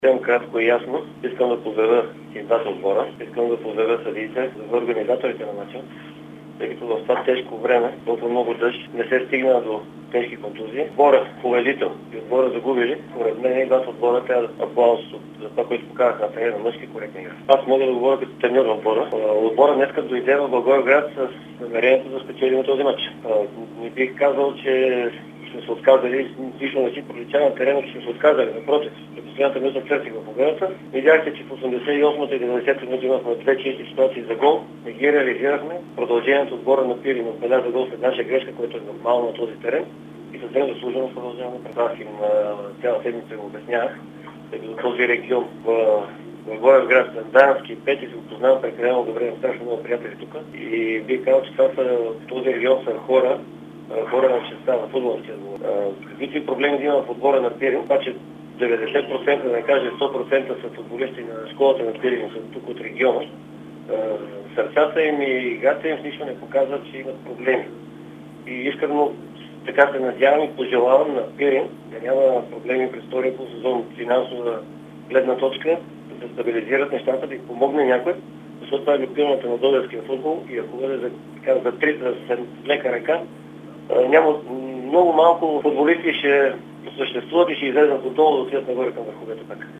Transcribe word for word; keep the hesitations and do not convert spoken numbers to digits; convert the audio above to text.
Съвсем кратко и ясно, искам да поздравя и двата отбора, искам да поздравя съдиите, за организаторите на матча, тъй като в това тежко време, толкова много дъжд, не се стигна до тежки контузии. Отбора победител и отбора загубили, според мен и двата отбора трябва да аплауз за това, което показах на терена на мъжки коректни игра. Аз мога да говоря като треньор на отбора. Отбора днеска дойде в Благоевград с намерението да спечелим този матч. Не бих казал, че сме се отказали, лично не си пролича на терена, че сме се отказали. Напротив, при последната минута търсих в победата. Видяхте, че в осемдесет и осмата и деветдесета минути имахме две чисти ситуации за гол. Не ги реализирахме. Продължението отбора на Пирин отбеляза гол след наша грешка, което е нормално на този терен. И съвсем заслужено продължаваме. Аз им цяла седмица го обяснявах, тъй като този регион в Благоевград, Сандански, Пети се опознавам прекалено добре, имам страшно много приятели тук. И бих казал, че това са, този регион са хора, хора на честа, на футболните. Каквито и проблеми да има в отбора на Пирин, обаче деветдесет процента, да не кажа сто процента са футболисти на школата на Пирин, са тук от региона. Сърцата им и играта им нищо не показват, че имат проблеми. И искрено така се надявам и пожелавам на Пирин да няма проблеми през втория по сезон финансова гледна точка, да се стабилизират нещата, да им помогне някой, защото това е люпилната на българския футбол и ако бъде за, така, за трита с лека ръка, няма много малко футболисти ще съществуват и ще излезнат отдолу да отидат нагоре към върховете пак.